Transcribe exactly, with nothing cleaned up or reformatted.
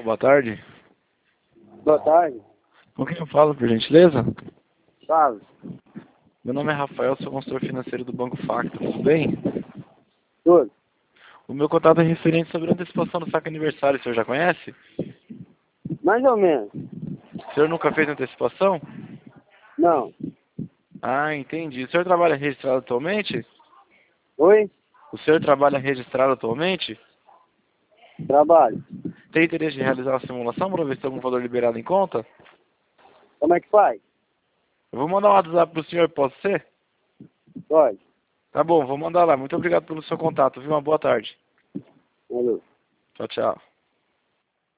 boa tarde. Boa tarde. Com quem eu falo, por gentileza? Fala. Meu nome é Rafael, sou consultor financeiro do Banco Facto, tudo bem? Tudo. O meu contato é referente sobre a antecipação do saque aniversário, o senhor já conhece? Mais ou menos. O senhor nunca fez antecipação? Não. Ah, entendi. O senhor trabalha registrado atualmente? Oi? O senhor trabalha registrado atualmente? Trabalho. Tem interesse em realizar a simulação para ver se tem algum valor liberado em conta? Como é que faz? Eu vou mandar um WhatsApp para o senhor, pode ser? Pode. Tá bom, vou mandar lá. Muito obrigado pelo seu contato, viu? Uma boa tarde. Valeu. Tchau, tchau.